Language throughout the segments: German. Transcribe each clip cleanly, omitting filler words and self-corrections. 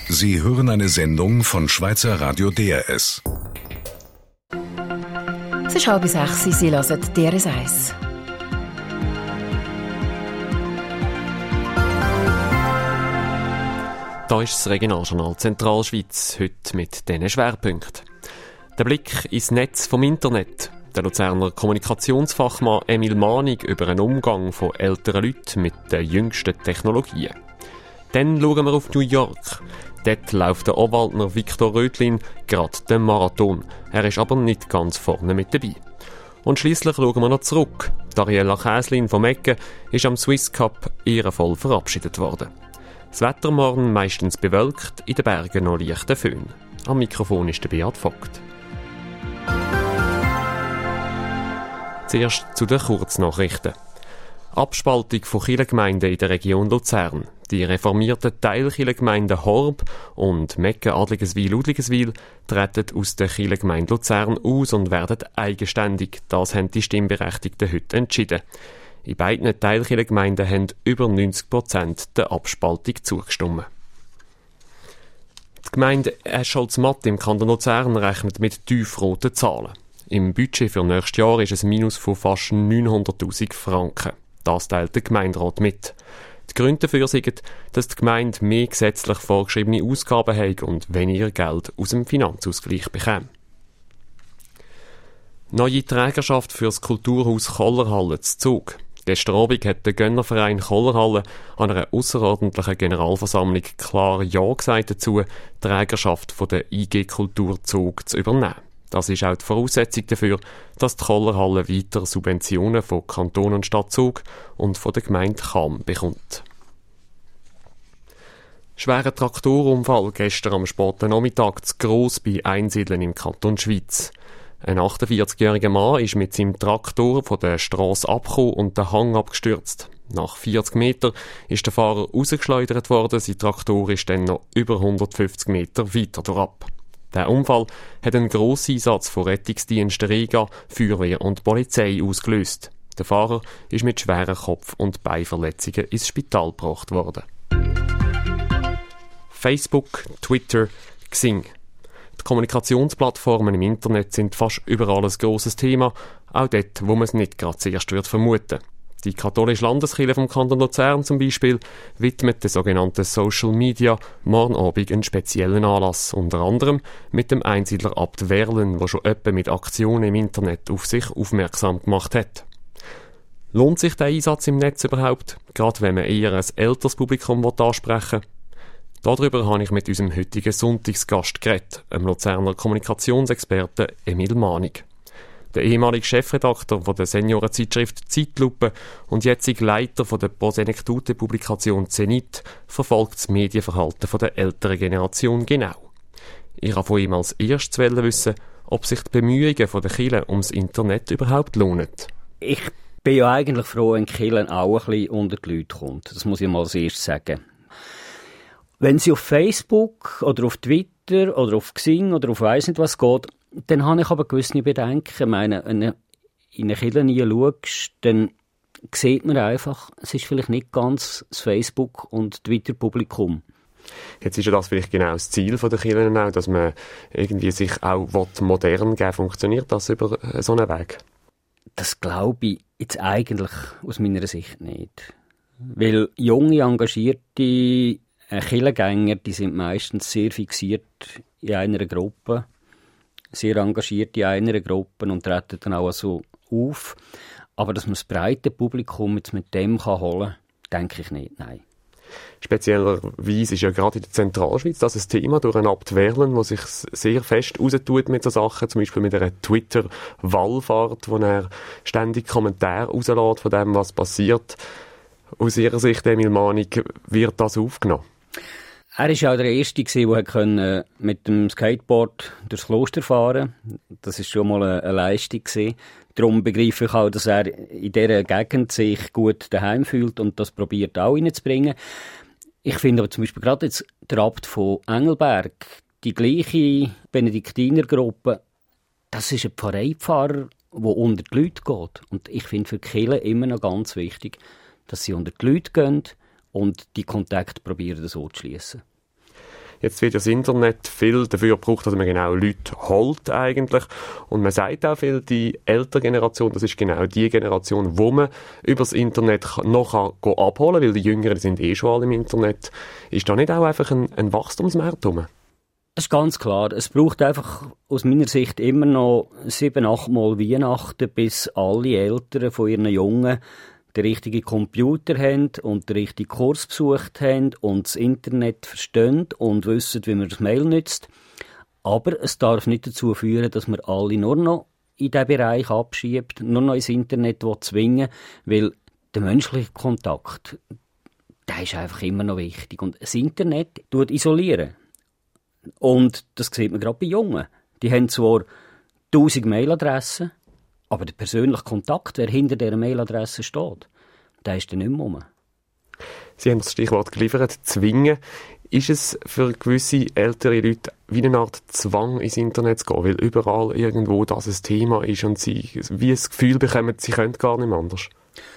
Sie hören eine Sendung von Schweizer Radio DRS. Es ist 5:30, Sie hören DRS 1. Da ist das Regionaljournal Zentralschweiz, heute mit diesen Schwerpunkten. Der Blick ins Netz vom Internet. Der Luzerner Kommunikationsfachmann Emil Manig über einen Umgang von älteren Leuten mit den jüngsten Technologien. Dann schauen wir auf New York. Dort läuft der Obwaldner Viktor Rötlin gerade den Marathon. Er ist aber nicht ganz vorne mit dabei. Und schliesslich schauen wir noch zurück. Dariella Käslin vom Eggen ist am Swiss Cup ehrenvoll verabschiedet worden. Das Wetter morgen meistens bewölkt, in den Bergen noch leichter Föhn. Am Mikrofon ist der Beat Vogt. Zuerst zu den Kurznachrichten. Abspaltung von Kirchengemeinden in der Region Luzern. Die reformierten Teilkirchengemeinden Horb und Mecken-Adligeswil-Udligeswil treten aus der Kirchengemeinde Luzern aus und werden eigenständig. Das haben die Stimmberechtigten heute entschieden. In beiden Teilkirchengemeinden haben über 90% der Abspaltung zugestimmt. Die Gemeinde Escholz-Matt im Kanton Luzern rechnet mit tiefroten Zahlen. Im Budget für nächstes Jahr ist ein Minus von fast 900'000 Franken. Das teilt der Gemeinderat mit. Die Gründe dafür sind, dass die Gemeinde mehr gesetzlich vorgeschriebene Ausgaben hat und weniger Geld aus dem Finanzausgleich bekommt. Neue Trägerschaft für das Kulturhaus Kollerhalle zu Zug. Gestern Abend hat der Gönnerverein Kollerhalle an einer ausserordentlichen Generalversammlung klar Ja gesagt dazu, die Trägerschaft von der IG Kultur Zug zu übernehmen. Das ist auch die Voraussetzung dafür, dass die Kollerhalle weiter Subventionen von Kanton und Stadt Zug und von der Gemeinde Cham bekommt. Schwerer Traktorunfall gestern am späten Nachmittag zu Gross bei Einsiedeln im Kanton Schwyz. Ein 48-jähriger Mann ist mit seinem Traktor von der Strasse abgekommen und den Hang abgestürzt. Nach 40 Metern ist der Fahrer rausgeschleudert worden, sein Traktor ist dann noch über 150 Meter weiter durchab. Der Unfall hat einen grossen Einsatz von Rettungsdiensten Rega, Feuerwehr und Polizei ausgelöst. Der Fahrer ist mit schweren Kopf- und Beinverletzungen ins Spital gebracht worden. Facebook, Twitter, Xing. Die Kommunikationsplattformen im Internet sind fast überall ein grosses Thema, auch dort, wo man es nicht gerade zuerst vermuten würde. Die katholische Landeskirche vom Kanton Luzern zum Beispiel widmet den sogenannten Social Media morgen Abend einen speziellen Anlass, unter anderem mit dem Einsiedler Abt Werlen, der schon öppe mit Aktionen im Internet auf sich aufmerksam gemacht hat. Lohnt sich der Einsatz im Netz überhaupt, gerade wenn man eher ein älteres Publikum ansprechen will? Darüber habe ich mit unserem heutigen Sonntagsgast geredet, dem Luzerner Kommunikationsexperten Emil Manig. Der ehemalige Chefredakteur von der Seniorenzeitschrift Zeitlupe und jetzige Leiter von der Prosenektute-Publikation Zenit verfolgt das Medienverhalten von der älteren Generation genau. Ich wollte von ihm als erstes wissen, ob sich die Bemühungen von der Kirche ums Internet überhaupt lohnen. Ich bin ja eigentlich froh, wenn die Kirche auch ein bisschen unter die Leute kommt. Das muss ich mal als erstes sagen. Wenn sie auf Facebook oder auf Twitter oder auf Xing oder auf weiss nicht was geht, dann habe ich aber gewisse Bedenken. Ich meine, wenn du in eine Kirche schaust, dann sieht man einfach, es ist vielleicht nicht ganz das Facebook- und Twitter-Publikum. Jetzt ist ja das vielleicht genau das Ziel der Kirche auch, dass man irgendwie sich auch modern geben. Funktioniert das über so einen Weg? Das glaube ich jetzt eigentlich aus meiner Sicht nicht. Weil junge, engagierte Kirchengänger, die sind meistens sehr fixiert in einer Gruppe, sehr engagiert in einer Gruppe und treten dann auch so auf. Aber dass man das breite Publikum jetzt mit dem holen kann, denke ich nicht, nein. Speziellerweise ist ja gerade in der Zentralschweiz das ein Thema durch einen Abt Werlen, der sich sehr fest raustut mit so Sachen, zum Beispiel mit einer Twitter-Wallfahrt, wo er ständig Kommentare rauslässt von dem, was passiert. Aus Ihrer Sicht, Emil Manig, wird das aufgenommen? Er war ja auch der Erste, der mit dem Skateboard durchs Kloster fahren konnte. Das war schon mal eine Leistung. Darum begreife ich auch, dass er in dieser Gegend sich gut daheim fühlt und das probiert auch reinzubringen. Ich finde aber zum Beispiel gerade jetzt der Abt von Engelberg, die gleiche Benediktinergruppe, das ist ein Pfarreipfarrer, der unter die Leute geht. Und ich finde für die Kirche immer noch ganz wichtig, dass sie unter die Leute gehen und die Kontakte probieren so zu schliessen. Jetzt wird das Internet viel dafür gebraucht, dass man genau Leute holt eigentlich. Und man sagt auch viel, die ältere Generation, das ist genau die Generation, wo man über das Internet noch abholen kann, weil die Jüngeren sind schon alle im Internet. Ist da nicht auch einfach ein Wachstumsmarkt rum? Es ist ganz klar, es braucht einfach aus meiner Sicht immer noch 7-8 Mal Weihnachten, bis alle Eltern von ihren Jungen den richtigen Computer haben und den richtigen Kurs besucht haben und das Internet verstehen und wissen, wie man das Mail nutzt. Aber es darf nicht dazu führen, dass man alle nur noch in diesen Bereich abschiebt, nur noch ins Internet zwingen will, weil der menschliche Kontakt, der ist einfach immer noch wichtig. Und das Internet tut isolieren. Und das sieht man gerade bei Jungen. Die haben zwar 1000 Mailadressen, aber der persönliche Kontakt, wer hinter dieser Mailadresse steht, der ist dann nicht mehr rum. Sie haben das Stichwort geliefert, zwingen. Ist es für gewisse ältere Leute wie eine Art Zwang, ins Internet zu gehen, weil überall irgendwo das ein Thema ist und sie wie das Gefühl bekommen, sie können gar nicht mehr anders?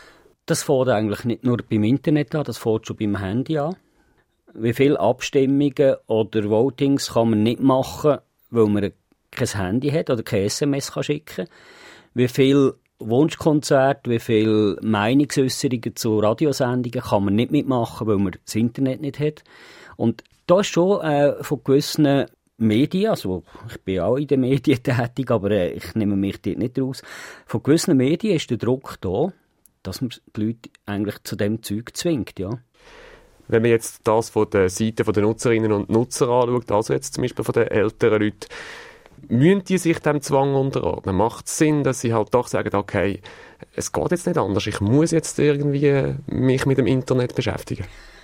Das fängt eigentlich nicht nur beim Internet an, das fängt schon beim Handy an. Wie viele Abstimmungen oder Votings kann man nicht machen, weil man kein Handy hat oder kein SMS schicken kann? Wie viele Wunschkonzerte, wie viele Meinungsäusserungen zu Radiosendungen kann man nicht mitmachen, weil man das Internet nicht hat? Und da ist schon von gewissen Medien, also ich bin auch in den Medien tätig, aber ich nehme mich dort nicht raus, von gewissen Medien ist der Druck da, dass man die Leute eigentlich zu dem Zeug zwingt, ja. Wenn man jetzt das von der Seite der Nutzerinnen und Nutzer anschaut, also jetzt zum Beispiel von den älteren Leuten, müssen die sich dem Zwang unterordnen? Macht es Sinn, dass sie halt doch sagen, okay, es geht jetzt nicht anders, ich muss jetzt irgendwie mich mit dem Internet beschäftigen?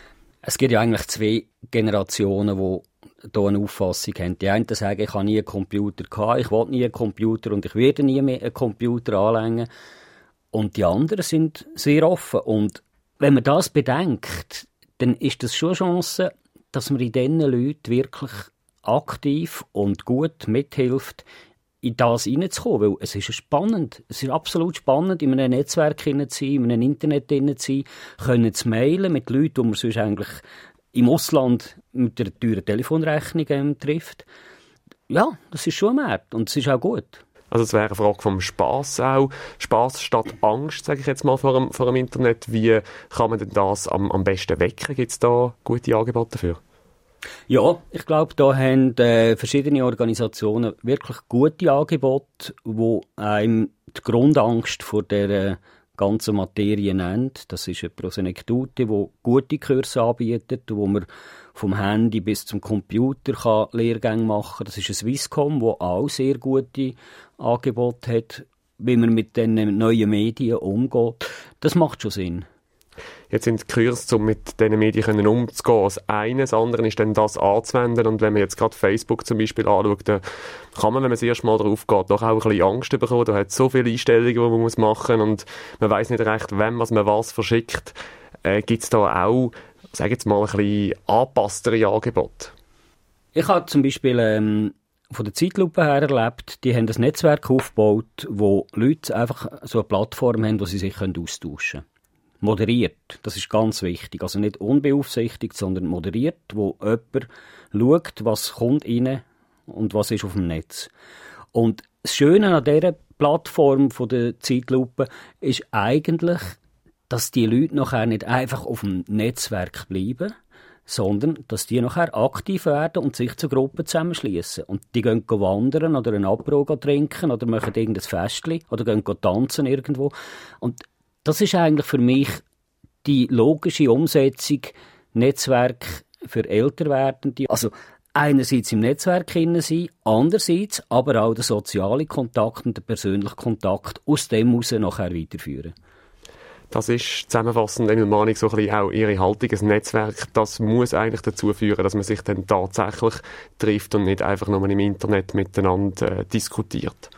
Es gibt ja eigentlich 2 Generationen, die hier eine Auffassung haben. Die einen sagen, ich habe nie einen Computer gehabt, ich will nie einen Computer und ich werde nie mehr einen Computer anlängen. Und die anderen sind sehr offen. Und wenn man das bedenkt, dann ist das schon eine Chance, dass man in diesen Leuten wirklich aktiv und gut mithilft, in das hineinzukommen. Weil es ist spannend. Es ist absolut spannend, in einem Netzwerk zu sein, in einem Internet zu sein, können zu mailen mit Leuten, die man sonst eigentlich im Ausland mit einer teuren Telefonrechnung trifft. Ja, das ist schon ein Markt und es ist auch gut. Also es wäre eine Frage vom Spass auch. Spass statt Angst, sage ich jetzt mal, vor dem Internet. Wie kann man denn das am besten wecken? Gibt es da gute Angebote dafür? Ja, ich glaube, da haben verschiedene Organisationen wirklich gute Angebote, die einem die Grundangst vor der ganzen Materie nennt. Das ist eine Prosenektute, die gute Kurse anbietet, wo man vom Handy bis zum Computer Lehrgänge machen kann. Das ist ein Swisscom, das auch sehr gute Angebote hat, wie man mit den neuen Medien umgeht. Das macht schon Sinn. Jetzt sind die Kurse, um mit diesen Medien umzugehen, das eine. Das andere ist dann, das anzuwenden. Und wenn man jetzt gerade Facebook zum Beispiel anschaut, dann kann man, wenn man das erste Mal drauf geht, doch auch ein bisschen Angst bekommen. Da hat es so viele Einstellungen, die man machen muss. Und man weiss nicht recht, wem man was verschickt. Gibt es da auch, sage jetzt mal, ein bisschen angepasstere Angebote? Ich habe zum Beispiel von der Zeitlupe her erlebt, die haben ein Netzwerk aufgebaut, wo Leute einfach so eine Plattform haben, wo sie sich austauschen können. Moderiert, das ist ganz wichtig. Also nicht unbeaufsichtigt, sondern moderiert, wo jemand schaut, was kommt rein und was ist auf dem Netz. Und das Schöne an dieser Plattform von der Zeitlupe ist eigentlich, dass die Leute nachher nicht einfach auf dem Netzwerk bleiben, sondern dass die nachher aktiv werden und sich zu Gruppen zusammenschließen. Und die gehen wandern oder einen Apero trinken oder machen irgendein Festchen oder gehen tanzen irgendwo. Und das ist eigentlich für mich die logische Umsetzung Netzwerk für Älterwerdende. Also einerseits im Netzwerk sein, andererseits aber auch der soziale Kontakt und der persönliche Kontakt aus dem heraus nachher weiterführen. Das ist zusammenfassend, Emil Manig, so ein bisschen auch Ihre Haltung. Ein Netzwerk, das muss eigentlich dazu führen, dass man sich dann tatsächlich trifft und nicht einfach nur im Internet miteinander diskutiert.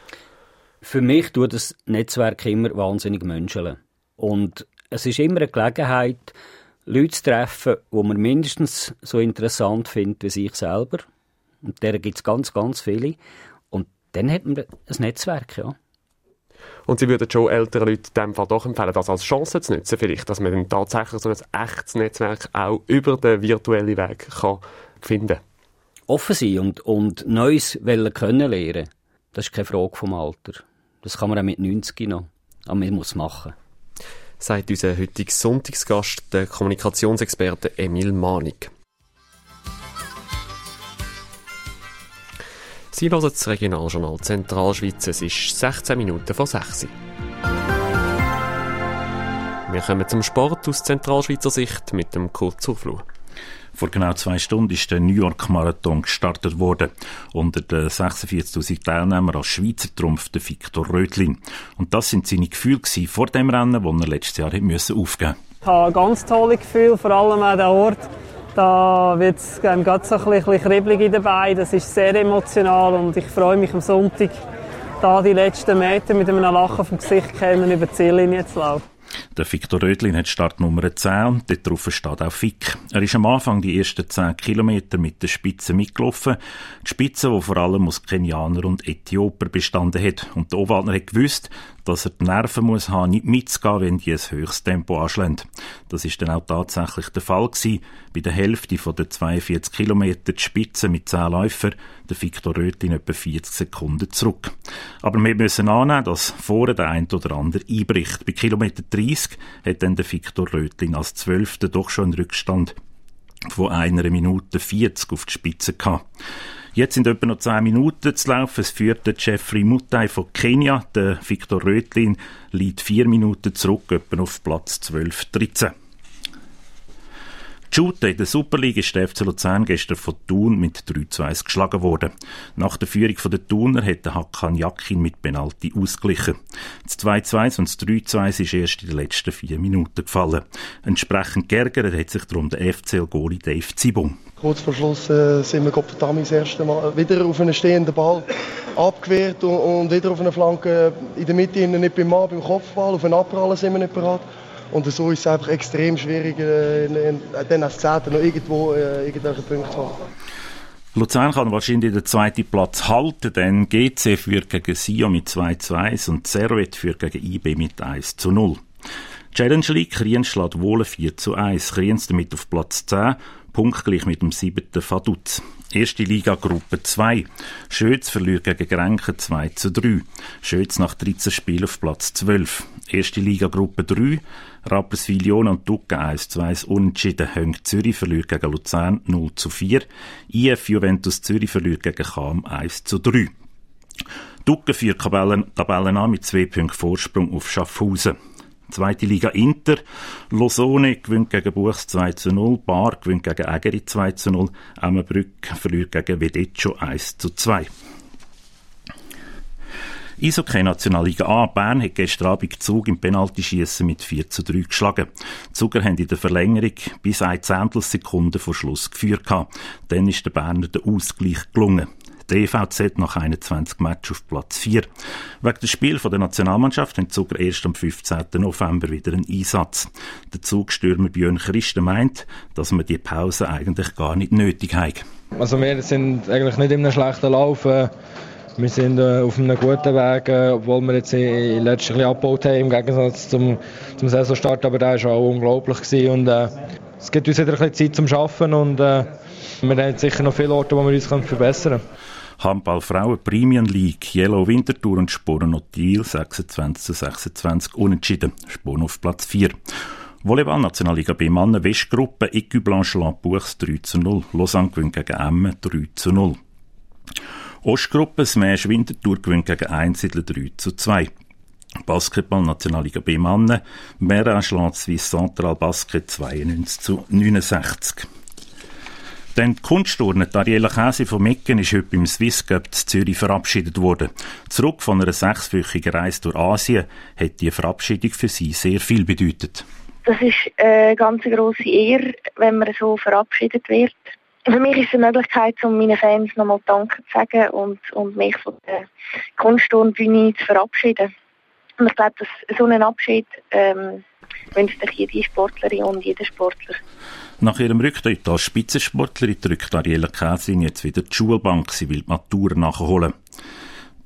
Für mich tut das Netzwerk immer wahnsinnig menscheln. Und es ist immer eine Gelegenheit, Leute zu treffen, die man mindestens so interessant findet wie sich selber. Und deren gibt es ganz, ganz viele. Und dann hat man ein Netzwerk, ja. Und Sie würden schon älteren Leuten in diesem Fall doch empfehlen, das als Chance zu nutzen, vielleicht, dass man dann tatsächlich so ein echtes Netzwerk auch über den virtuellen Weg kann finden kann? offen sein und Neues können lernen. Das ist keine Frage vom Alter. Das kann man auch mit 90 noch. Aber man muss es machen. Sagt unser heutiger Sonntagsgast, der Kommunikationsexperte Emil Manig. Sie hören das Regionaljournal Zentralschweiz. Es ist 16 Minuten vor 6 Uhr. Wir kommen zum Sport aus Zentralschweizer Sicht mit dem Kurt Zufluh. Vor genau 2 Stunden ist der New York Marathon gestartet worden. Unter den 46'000 Teilnehmern als Schweizer Trumpf der Viktor Röthlin. Und das sind seine Gefühle vor dem Rennen, das er letztes Jahr aufgeben musste. Ich habe ganz tolle Gefühle, vor allem an diesem Ort. Da wird es gerade so ein bisschen kribbelig in den Beinen. Das ist sehr emotional und ich freue mich am Sonntag, da die letzten Meter mit einem Lachen auf dem Gesicht über die Ziellinie zu laufen. Der Viktor Röthlin hat Startnummer 10 und dort drauf steht auch Fik. Er ist am Anfang die ersten 10 Kilometer mit der Spitze mitgelaufen. Die Spitze, die vor allem aus Kenianer und Äthioper bestanden hat. Und der Obwaldner hat gewusst, dass er die Nerven muss haben, nicht mitzugehen, wenn die ein höchstes Tempo anschlagen. Das ist dann auch tatsächlich der Fall gewesen. Bei der Hälfte der 42 Kilometer die Spitze mit 10 Läufern, der Viktor Röthlin etwa 40 Sekunden zurück. Aber wir müssen annehmen, dass vorne der ein oder andere einbricht. Bei Kilometer 30 hat dann der Viktor Röthlin als 12. doch schon einen Rückstand von 1 Minute 40 auf die Spitze gehabt. Jetzt sind etwa noch 10 Minuten zu laufen. Es führt der Jeffrey Mutai von Kenia. Der Viktor Röthlin liegt 4 Minuten zurück, etwa auf Platz 12-13. Shooter in der Super League ist der FC Luzern gestern von Thun mit 3:1 geschlagen worden. Nach der Führung der Thuner hat der Hakan Yakin mit Penalty ausgeglichen. Das 2:2 und das 3:2 ist erst in den letzten 4 Minuten gefallen. Entsprechend geärgert hat sich darum der FCL-Goalie Dave Zibung. Kurz vor Schluss sind wir Gottverdammt das erste Mal wieder auf einen stehenden Ball abgewehrt und wieder auf eine Flanke in der Mitte, nicht beim Mann, beim Kopfball. Auf einen Abprallen sind wir nicht bereit. Und so ist es einfach extrem schwierig, dann als 10. noch irgendwo irgendwelche Punkte zu haben. Luzern kann wahrscheinlich den 2. Platz halten, denn GC führt gegen Sion mit 2:1 und Servet führt gegen IB mit 1:0. Challenge League, Kriens schlägt Wohlen 4:1. Kriens damit auf Platz 10, punktgleich mit dem 7. Vaduz. Erste Liga Gruppe 2. Schötz verliert gegen Grenchen 2:3. Schötz nach 13 Spielen auf Platz 12. Erste Liga Gruppe 3. Rapperswil-Jona und Ducken 1:2 unentschieden. Höng Zürich verliert gegen Luzern 0:4. IF Juventus Zürich verliert gegen Cham 1:3. Ducken führt Tabellen an mit 2 Punkten Vorsprung auf Schaffhausen. Zweite Liga Inter. Losone gewinnt gegen Buchs 2:0. Bar gewinnt gegen Ägeri 2:0. Emmenbrück verliert gegen Vedeccio 1:2. Eishockey Nationalliga A. Bern hat gestern Abend Zug im Penaltyschiessen mit 4:3 geschlagen. Die Zuger haben in der Verlängerung bis 1 Zehntelsekunde vor Schluss geführt. Dann ist der Berner der Ausgleich gelungen. Der EVZ nach 21 Matches auf Platz 4. Wegen des Spiels der Nationalmannschaft haben die Zuger erst am 15. November wieder einen Einsatz. Der Zugstürmer Björn Christen meint, dass man die Pause eigentlich gar nicht nötig hat. Also wir sind eigentlich nicht in einem schlechten Lauf. Wir sind auf einem guten Weg, obwohl wir jetzt letztlich ein bisschen abgebaut haben im Gegensatz zum Saisonstart. Aber der war auch unglaublich gewesen. Und es gibt uns wieder ein bisschen Zeit zum Arbeiten und wir haben sicher noch viele Orte, wo wir uns verbessern können. Handball Frauen Premium League, Yellow Winterthur und Sporen Otil 26:26 unentschieden. Sporen auf Platz 4. Volleyball Nationalliga B Männer Westgruppe, Ecu Blancheland Buchs 3:0. Lausanne gewinnt gegen Emmen 3:0. Ostgruppe Smash Winterthur gewinnt gegen Einsiedler 3:2. Basketball Nationalliga B Männer, Mera schlägt Swiss Central Basket 92:69. Dann die Kunstturnerin Ariela Käse von Mecken ist heute beim Swiss Cup in Zürich verabschiedet worden. Zurück von einer 6-wöchigen Reise durch Asien hat die Verabschiedung für sie sehr viel bedeutet. Das ist eine ganz grosse Ehre, wenn man so verabschiedet wird. Für mich ist es eine Möglichkeit, um meinen Fans nochmal Danke zu sagen und mich von der Kunstturnbühne zu verabschieden. Und ich glaube, dass so einen Abschied wünscht sich jede Sportlerin und jeder Sportler. Nach ihrem Rücktritt als Spitzensportlerin drückt Ariela Käsin jetzt wieder die Schulbank. Sie will die Matur nachholen.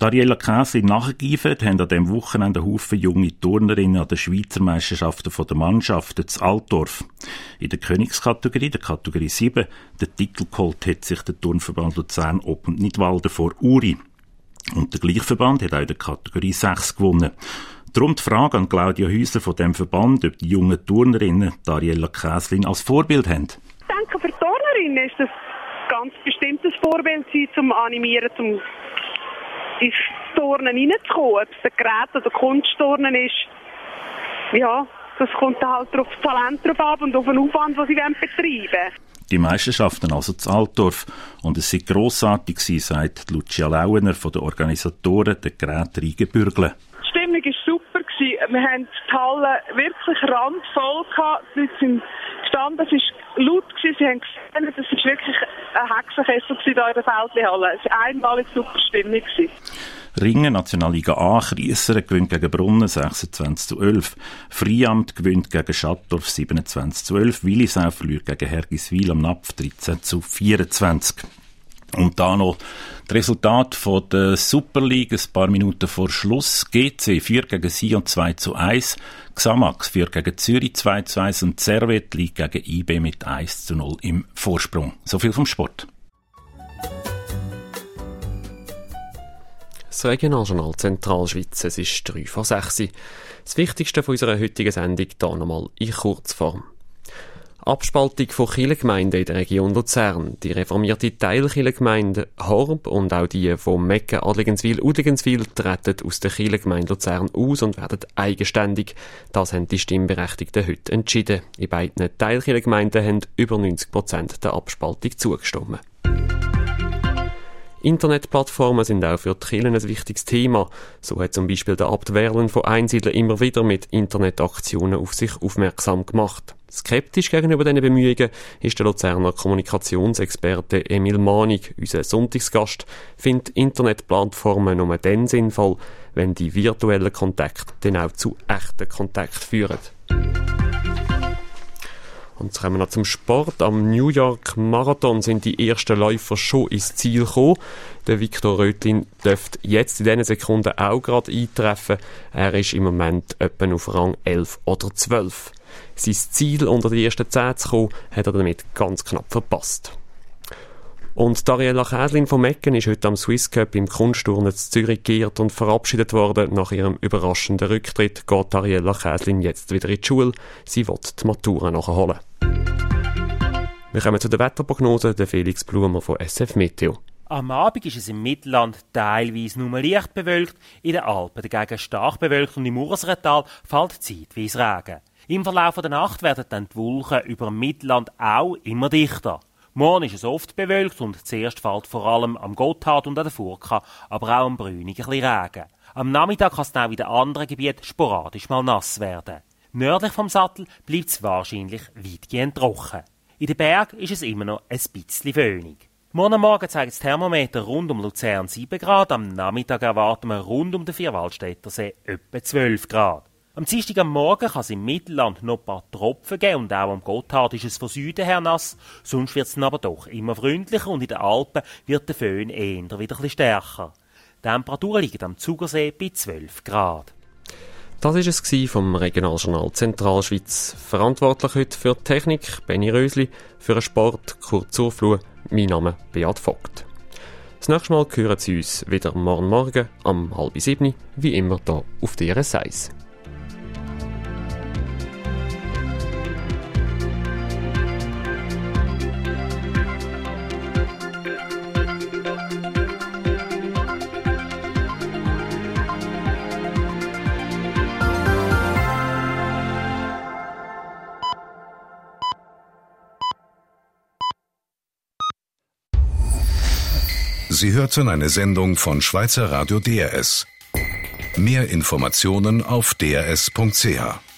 Ariella Käslin nachgeeifert haben an diesem Wochenende einen Haufen junge Turnerinnen an den Schweizer Meisterschaften der Mannschaften zu Altdorf. In der Königskategorie, der Kategorie 7, den Titel geholt hat sich der Turnverband Luzern Ob- und Nidwalden vor Uri. Und der Gleichverband hat auch in der Kategorie 6 gewonnen. Darum die Frage an Claudia Häusler von diesem Verband, ob die jungen Turnerinnen Ariella Käslin als Vorbild haben. Ich denke, für Turnerinnen ist das ganz bestimmtes Vorbild zum Animieren, zum ins Turnen reinzukommen. Ob es ein Gerät oder Kunstturnen ist, ja, das kommt halt auf das Talent drauf ab und auf den Aufwand, den sie betreiben wollen. Die Meisterschaften also zu Altdorf. Und es sei grossartig gewesen, sagt Lucia Lauener von den Organisatoren, der Geräte reingebürgeln. Die Stimmung war super. Wir haben die Halle wirklich randvoll gehabt. Die Leute sind gestanden, es war laut, sie haben gesehen, es war wirklich ein Hexenkessel hier in der Feldlihalle. Es war einmalig super Stimmung. Ringen, Nationalliga A, Kriesseren gewinnt gegen Brunnen 26-11. Friamt gewinnt gegen Schattdorf 27-12. Willisau verliert gegen Hergiswil am Napf 13-24. Und da noch das Resultat von der Super League, ein paar Minuten vor Schluss. GC führt gegen Sion 2-1. Xamax führt gegen Zürich 2-1 und Servet liegt gegen IB mit 1-0 im Vorsprung. So viel vom Sport. Das Regionaljournal Zentralschweiz, es ist 5:03. Das Wichtigste von unserer heutigen Sendung hier nochmal in Kurzform. Abspaltung von Kirchengemeinden in der Region Luzern. Die reformierte Teilkirchengemeinde Horb und auch die von Mecken, Adligenswil, Udligenswil treten aus der Kirchengemeinde Luzern aus und werden eigenständig. Das haben die Stimmberechtigten heute entschieden. In beiden Teilkirchengemeinden haben über 90% der Abspaltung zugestimmt. Internetplattformen sind auch für die Kirchen ein wichtiges Thema. So hat zum Beispiel der Abt Werlen von Einsiedler immer wieder mit Internetaktionen auf sich aufmerksam gemacht. Skeptisch gegenüber diesen Bemühungen ist der Luzerner Kommunikationsexperte Emil Manig, unser Sonntagsgast, findet Internetplattformen nur dann sinnvoll, wenn die virtuellen Kontakte dann auch zu echten Kontakten führen. Und jetzt kommen wir noch zum Sport. Am New York Marathon sind die ersten Läufer schon ins Ziel gekommen. Der Viktor Röthlin dürfte jetzt in diesen Sekunden auch gerade eintreffen. Er ist im Moment etwa auf Rang 11 oder 12. Sein Ziel, unter die ersten 10 zu kommen, hat er damit ganz knapp verpasst. Und Ariella Käslin von Mecken ist heute am Swiss Cup im Kunstturnen in Zürich geehrt und verabschiedet worden. Nach ihrem überraschenden Rücktritt geht Ariella Käslin jetzt wieder in die Schule. Sie will die Matura nachholen. Wir kommen zu der Wetterprognose, der Felix Blumer von SF Meteo. Am Abend ist es im Mittelland teilweise nur leicht bewölkt, in den Alpen dagegen stark bewölkt und im Urserental fällt zeitweise Regen. Im Verlauf der Nacht werden dann die Wolken über dem Mittelland auch immer dichter. Morgen ist es oft bewölkt und zuerst fällt vor allem am Gotthard und an der Furka, aber auch am Brünig ein bisschen Regen. Am Nachmittag kann es dann auch in den anderen Gebieten sporadisch mal nass werden. Nördlich vom Sattel bleibt es wahrscheinlich weitgehend trocken. In den Bergen ist es immer noch ein bisschen föhnig. Morgen Morgen zeigt das Thermometer rund um Luzern 7 Grad, am Nachmittag erwarten wir rund um den Vierwaldstättersee etwa 12 Grad. Am Dienstag am Morgen kann es im Mittelland noch ein paar Tropfen geben und auch am Gotthard ist es von Süden her nass. Sonst wird es dann aber doch immer freundlicher und in den Alpen wird der Föhn eher wieder ein bisschen stärker. Die Temperaturen liegen am Zugersee bei 12 Grad. Das war es vom Regionaljournal Zentralschweiz. Verantwortlich heute für die Technik Benny Rösli, für den Sport Kurt Zurfluh, mein Name Beat Vogt. Das nächste Mal hören Sie uns wieder morgen um 6:30, wie immer hier auf DRS 1. Sie hörten eine Sendung von Schweizer Radio DRS. Mehr Informationen auf drs.ch.